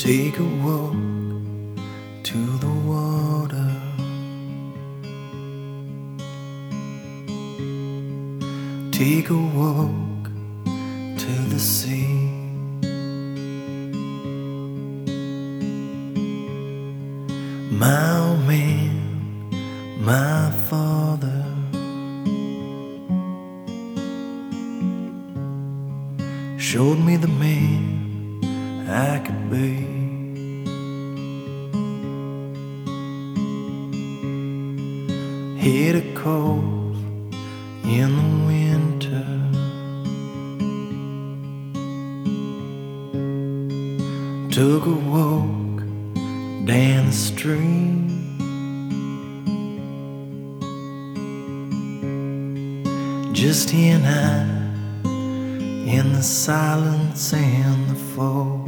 Take a walk to the water. Take a walk to the sea. My old man, my father, showed me the man I could be. Hit a cold in the winter, took a walk down the street. Just he and I in the silence and the fog.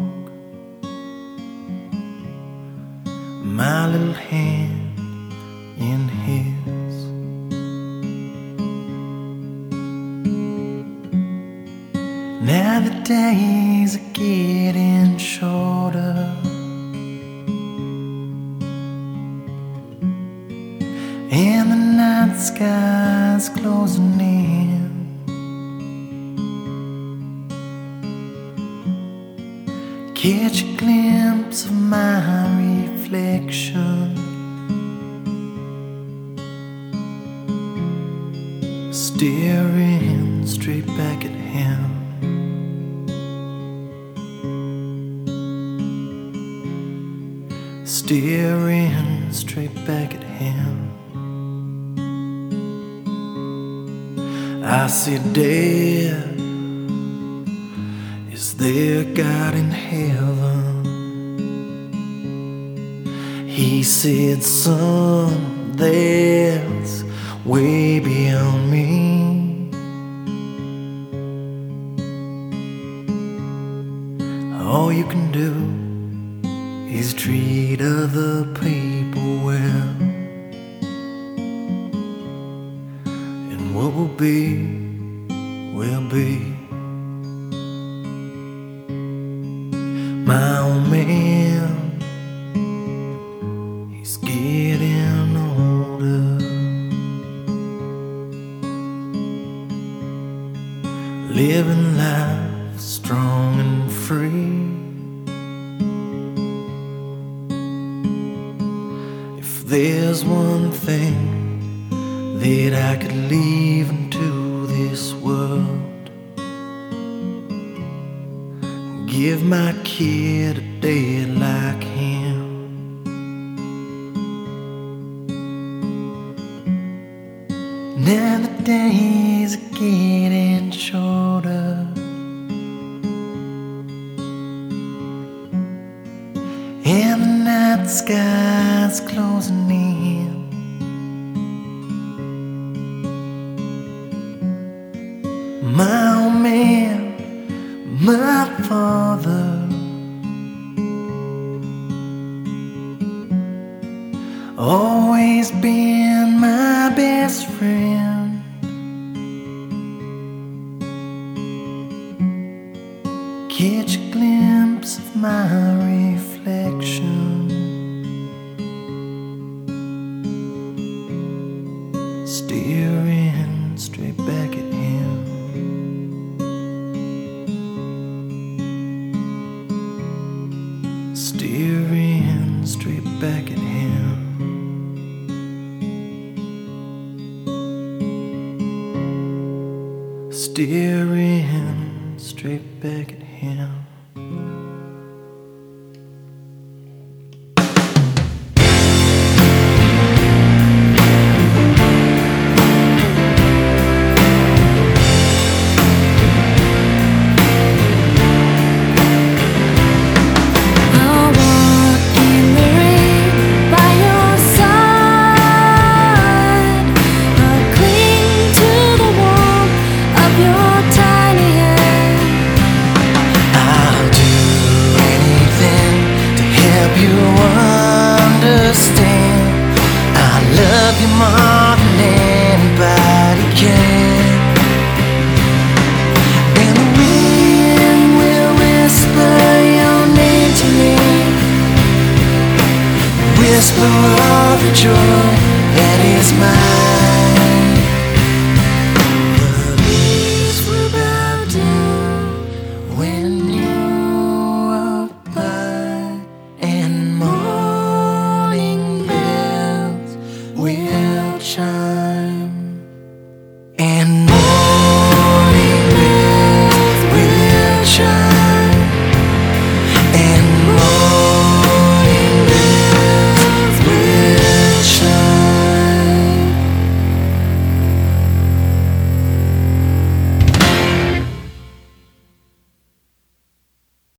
My little hand in his. Now the days are getting shorter, and the night sky's closing in. Catch a glimpse of my reflection, staring straight back at him. Staring straight back at him. I said, Dad, is there a God in heaven? He said, son, that's way beyond me. All you can do is treat other people well, and what will be, will be. My old man, he's getting older, living life strong and free. If there's one thing that I could leave into this world, give my kid a dad like him. Now the days are getting shorter, and the night sky's closing in. My old man, my father, always been my best friend. Catch a glimpse of my reflection, staring straight back at him. Staring straight back at him. Staring straight back at him. I'll do joy that is mine.